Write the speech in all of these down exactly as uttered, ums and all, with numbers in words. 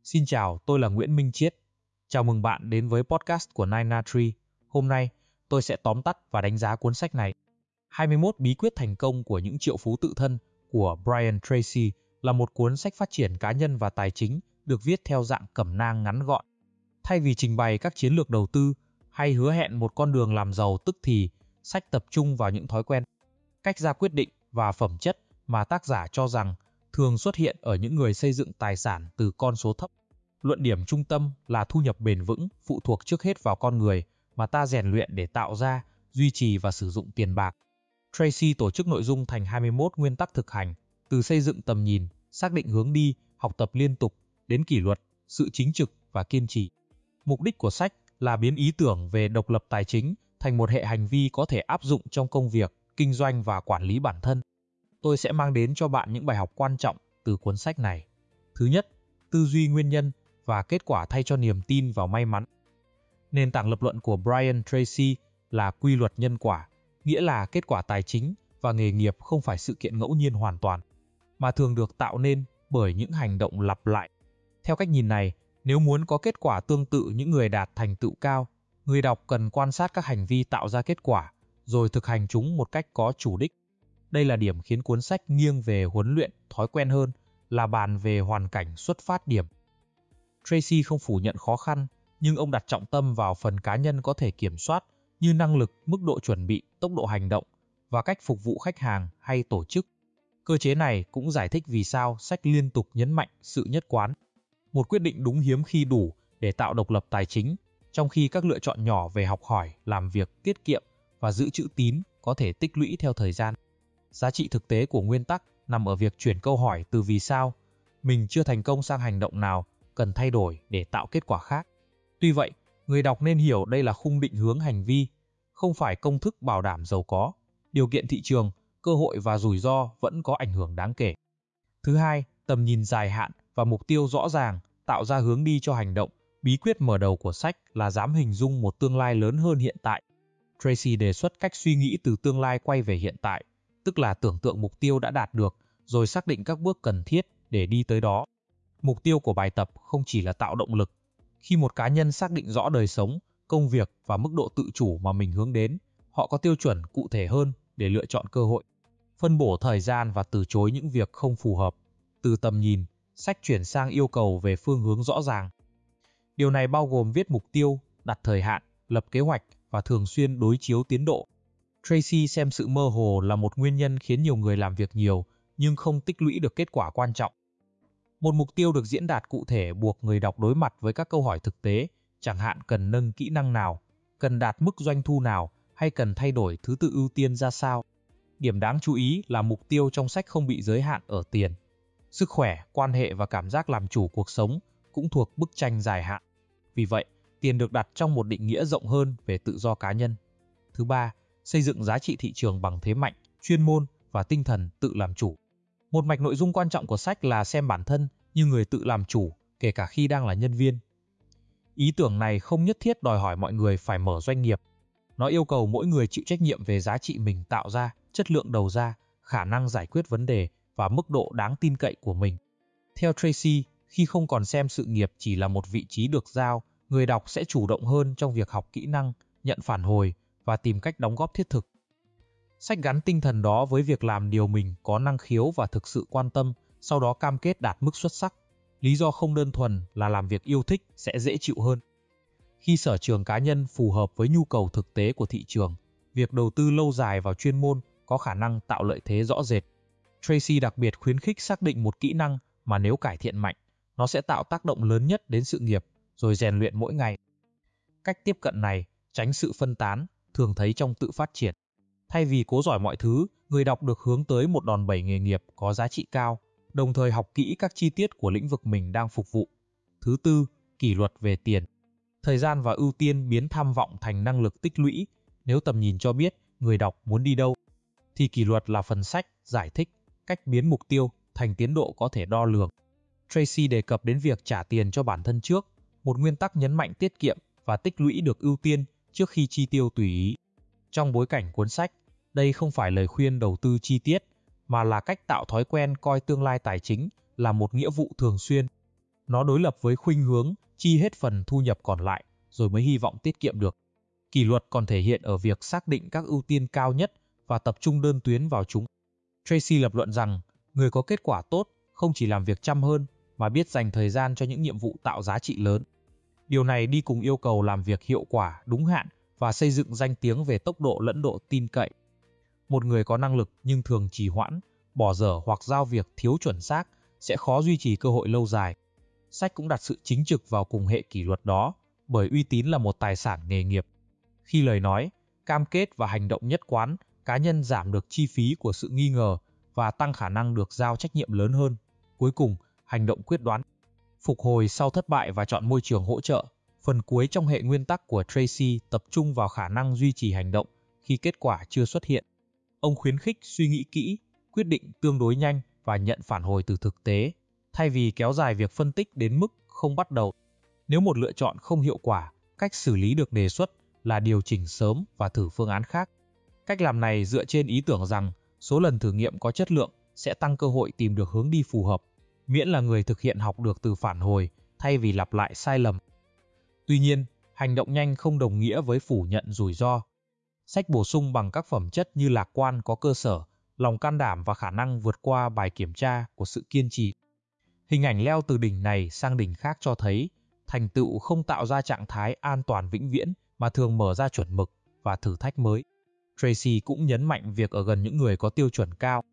Xin chào, tôi là Nguyễn Minh Chiết. Chào mừng bạn đến với podcast của Nine Na Tree. Hôm nay, tôi sẽ tóm tắt và đánh giá cuốn sách này. hai mươi mốt bí quyết thành công của những triệu phú tự thân của Brian Tracy là một cuốn sách phát triển cá nhân và tài chính được viết theo dạng cẩm nang ngắn gọn. Thay vì trình bày các chiến lược đầu tư hay hứa hẹn một con đường làm giàu tức thì, sách tập trung vào những thói quen, cách ra quyết định và phẩm chất mà tác giả cho rằng thường xuất hiện ở những người xây dựng tài sản từ con số thấp. Luận điểm trung tâm là thu nhập bền vững phụ thuộc trước hết vào con người mà ta rèn luyện để tạo ra, duy trì và sử dụng tiền bạc. Tracy tổ chức nội dung thành hai mươi mốt nguyên tắc thực hành, từ xây dựng tầm nhìn, xác định hướng đi, học tập liên tục, đến kỷ luật, sự chính trực và kiên trì. Mục đích của sách là biến ý tưởng về độc lập tài chính thành một hệ hành vi có thể áp dụng trong công việc, kinh doanh và quản lý bản thân. Tôi sẽ mang đến cho bạn những bài học quan trọng từ cuốn sách này. Thứ nhất, tư duy nguyên nhân và kết quả thay cho niềm tin vào may mắn. Nền tảng lập luận của Brian Tracy là quy luật nhân quả, nghĩa là kết quả tài chính và nghề nghiệp không phải sự kiện ngẫu nhiên hoàn toàn, mà thường được tạo nên bởi những hành động lặp lại. Theo cách nhìn này, nếu muốn có kết quả tương tự những người đạt thành tựu cao, người đọc cần quan sát các hành vi tạo ra kết quả, rồi thực hành chúng một cách có chủ đích. Đây là điểm khiến cuốn sách nghiêng về huấn luyện thói quen hơn là bàn về hoàn cảnh xuất phát điểm. Tracy không phủ nhận khó khăn, nhưng ông đặt trọng tâm vào phần cá nhân có thể kiểm soát như năng lực, mức độ chuẩn bị, tốc độ hành động và cách phục vụ khách hàng hay tổ chức. Cơ chế này cũng giải thích vì sao sách liên tục nhấn mạnh sự nhất quán. Một quyết định đúng hiếm khi đủ để tạo độc lập tài chính, trong khi các lựa chọn nhỏ về học hỏi, làm việc, tiết kiệm và giữ chữ tín có thể tích lũy theo thời gian. Giá trị thực tế của nguyên tắc nằm ở việc chuyển câu hỏi từ vì sao mình chưa thành công sang hành động nào cần thay đổi để tạo kết quả khác. Tuy vậy, người đọc nên hiểu đây là khung định hướng hành vi, không phải công thức bảo đảm giàu có. Điều kiện thị trường, cơ hội và rủi ro vẫn có ảnh hưởng đáng kể. Thứ hai, tầm nhìn dài hạn và mục tiêu rõ ràng tạo ra hướng đi cho hành động. Bí quyết mở đầu của sách là dám hình dung một tương lai lớn hơn hiện tại. Tracy đề xuất cách suy nghĩ từ tương lai quay về hiện tại, tức là tưởng tượng mục tiêu đã đạt được, rồi xác định các bước cần thiết để đi tới đó. Mục tiêu của bài tập không chỉ là tạo động lực. Khi một cá nhân xác định rõ đời sống, công việc và mức độ tự chủ mà mình hướng đến, họ có tiêu chuẩn cụ thể hơn để lựa chọn cơ hội, phân bổ thời gian và từ chối những việc không phù hợp. Từ tầm nhìn, sách chuyển sang yêu cầu về phương hướng rõ ràng. Điều này bao gồm viết mục tiêu, đặt thời hạn, lập kế hoạch và thường xuyên đối chiếu tiến độ. Tracy xem sự mơ hồ là một nguyên nhân khiến nhiều người làm việc nhiều nhưng không tích lũy được kết quả quan trọng. Một mục tiêu được diễn đạt cụ thể buộc người đọc đối mặt với các câu hỏi thực tế, chẳng hạn cần nâng kỹ năng nào, cần đạt mức doanh thu nào hay cần thay đổi thứ tự ưu tiên ra sao. Điểm đáng chú ý là mục tiêu trong sách không bị giới hạn ở tiền. Sức khỏe, quan hệ và cảm giác làm chủ cuộc sống cũng thuộc bức tranh dài hạn. Vì vậy, tiền được đặt trong một định nghĩa rộng hơn về tự do cá nhân. Thứ ba, xây dựng giá trị thị trường bằng thế mạnh, chuyên môn và tinh thần tự làm chủ. Một mạch nội dung quan trọng của sách là xem bản thân như người tự làm chủ, kể cả khi đang là nhân viên. Ý tưởng này không nhất thiết đòi hỏi mọi người phải mở doanh nghiệp. Nó yêu cầu mỗi người chịu trách nhiệm về giá trị mình tạo ra, chất lượng đầu ra, khả năng giải quyết vấn đề và mức độ đáng tin cậy của mình. Theo Tracy, khi không còn xem sự nghiệp chỉ là một vị trí được giao, người đọc sẽ chủ động hơn trong việc học kỹ năng, nhận phản hồi và tìm cách đóng góp thiết thực. Sách gắn tinh thần đó với việc làm điều mình có năng khiếu và thực sự quan tâm, sau đó cam kết đạt mức xuất sắc. Lý do không đơn thuần là làm việc yêu thích sẽ dễ chịu hơn. Khi sở trường cá nhân phù hợp với nhu cầu thực tế của thị trường, việc đầu tư lâu dài vào chuyên môn có khả năng tạo lợi thế rõ rệt. Tracy đặc biệt khuyến khích xác định một kỹ năng mà nếu cải thiện mạnh, nó sẽ tạo tác động lớn nhất đến sự nghiệp, rồi rèn luyện mỗi ngày. Cách tiếp cận này tránh sự phân tán, thường thấy trong tự phát triển. Thay vì cố giỏi mọi thứ, người đọc được hướng tới một đòn bẩy nghề nghiệp có giá trị cao, đồng thời học kỹ các chi tiết của lĩnh vực mình đang phục vụ. Thứ tư, kỷ luật về tiền. Thời gian và ưu tiên biến tham vọng thành năng lực tích lũy. Nếu tầm nhìn cho biết người đọc muốn đi đâu, thì kỷ luật là phần sách giải thích cách biến mục tiêu thành tiến độ có thể đo lường. Tracy đề cập đến việc trả tiền cho bản thân trước, một nguyên tắc nhấn mạnh tiết kiệm và tích lũy được ưu tiên trước khi chi tiêu tùy ý. Trong bối cảnh cuốn sách, đây không phải lời khuyên đầu tư chi tiết, mà là cách tạo thói quen coi tương lai tài chính là một nghĩa vụ thường xuyên. Nó đối lập với khuynh hướng chi hết phần thu nhập còn lại rồi mới hy vọng tiết kiệm được. Kỷ luật còn thể hiện ở việc xác định các ưu tiên cao nhất và tập trung đơn tuyến vào chúng. Tracy lập luận rằng người có kết quả tốt không chỉ làm việc chăm hơn mà biết dành thời gian cho những nhiệm vụ tạo giá trị lớn. Điều này đi cùng yêu cầu làm việc hiệu quả, đúng hạn và xây dựng danh tiếng về tốc độ lẫn độ tin cậy. Một người có năng lực nhưng thường trì hoãn, bỏ dở hoặc giao việc thiếu chuẩn xác sẽ khó duy trì cơ hội lâu dài. Sách cũng đặt sự chính trực vào cùng hệ kỷ luật đó, bởi uy tín là một tài sản nghề nghiệp. Khi lời nói, cam kết và hành động nhất quán, cá nhân giảm được chi phí của sự nghi ngờ và tăng khả năng được giao trách nhiệm lớn hơn. Cuối cùng, hành động quyết đoán. Phục hồi sau thất bại và chọn môi trường hỗ trợ. Phần cuối trong hệ nguyên tắc của Tracy tập trung vào khả năng duy trì hành động khi kết quả chưa xuất hiện. Ông khuyến khích suy nghĩ kỹ, quyết định tương đối nhanh và nhận phản hồi từ thực tế, thay vì kéo dài việc phân tích đến mức không bắt đầu. Nếu một lựa chọn không hiệu quả, cách xử lý được đề xuất là điều chỉnh sớm và thử phương án khác. Cách làm này dựa trên ý tưởng rằng số lần thử nghiệm có chất lượng sẽ tăng cơ hội tìm được hướng đi phù hợp, miễn là người thực hiện học được từ phản hồi thay vì lặp lại sai lầm. Tuy nhiên, hành động nhanh không đồng nghĩa với phủ nhận rủi ro. Sách bổ sung bằng các phẩm chất như lạc quan có cơ sở, lòng can đảm và khả năng vượt qua bài kiểm tra của sự kiên trì. Hình ảnh leo từ đỉnh này sang đỉnh khác cho thấy thành tựu không tạo ra trạng thái an toàn vĩnh viễn mà thường mở ra chuẩn mực và thử thách mới. Tracy cũng nhấn mạnh việc ở gần những người có tiêu chuẩn cao.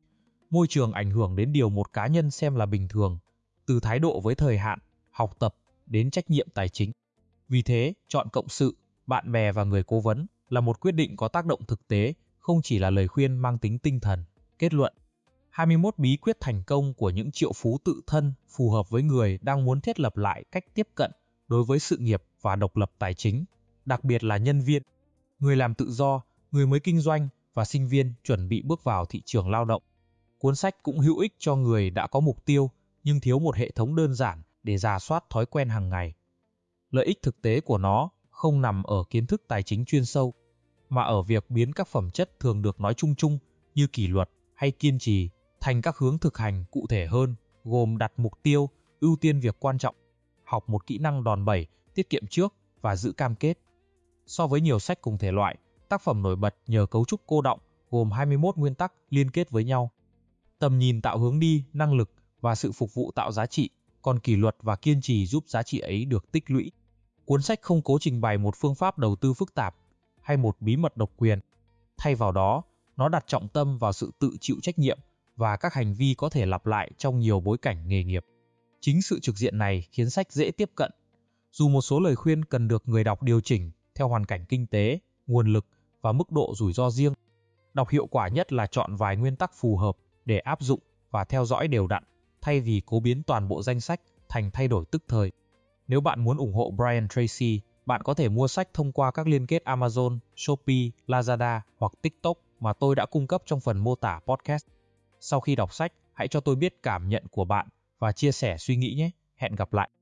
Môi trường ảnh hưởng đến điều một cá nhân xem là bình thường, từ thái độ với thời hạn, học tập đến trách nhiệm tài chính. Vì thế, chọn cộng sự, bạn bè và người cố vấn là một quyết định có tác động thực tế, không chỉ là lời khuyên mang tính tinh thần. Kết luận: hai mươi mốt bí quyết thành công của những triệu phú tự thân phù hợp với người đang muốn thiết lập lại cách tiếp cận đối với sự nghiệp và độc lập tài chính, đặc biệt là nhân viên, người làm tự do, người mới kinh doanh và sinh viên chuẩn bị bước vào thị trường lao động. Cuốn sách cũng hữu ích cho người đã có mục tiêu nhưng thiếu một hệ thống đơn giản để rà soát thói quen hàng ngày. Lợi ích thực tế của nó không nằm ở kiến thức tài chính chuyên sâu, mà ở việc biến các phẩm chất thường được nói chung chung như kỷ luật hay kiên trì thành các hướng thực hành cụ thể hơn, gồm đặt mục tiêu, ưu tiên việc quan trọng, học một kỹ năng đòn bẩy, tiết kiệm trước và giữ cam kết. So với nhiều sách cùng thể loại, tác phẩm nổi bật nhờ cấu trúc cô đọng gồm hai mươi mốt nguyên tắc liên kết với nhau. Tầm nhìn tạo hướng đi, năng lực và sự phục vụ tạo giá trị, còn kỷ luật và kiên trì giúp giá trị ấy được tích lũy. Cuốn sách không cố trình bày một phương pháp đầu tư phức tạp hay một bí mật độc quyền. Thay vào đó, nó đặt trọng tâm vào sự tự chịu trách nhiệm và các hành vi có thể lặp lại trong nhiều bối cảnh nghề nghiệp. Chính sự trực diện này khiến sách dễ tiếp cận, dù một số lời khuyên cần được người đọc điều chỉnh theo hoàn cảnh kinh tế, nguồn lực và mức độ rủi ro riêng. Đọc hiệu quả nhất là chọn vài nguyên tắc phù hợp để áp dụng và theo dõi đều đặn, thay vì cố biến toàn bộ danh sách thành thay đổi tức thời. Nếu bạn muốn ủng hộ Brian Tracy, bạn có thể mua sách thông qua các liên kết Amazon, Shopee, Lazada hoặc TikTok mà tôi đã cung cấp trong phần mô tả podcast. Sau khi đọc sách, hãy cho tôi biết cảm nhận của bạn và chia sẻ suy nghĩ nhé. Hẹn gặp lại.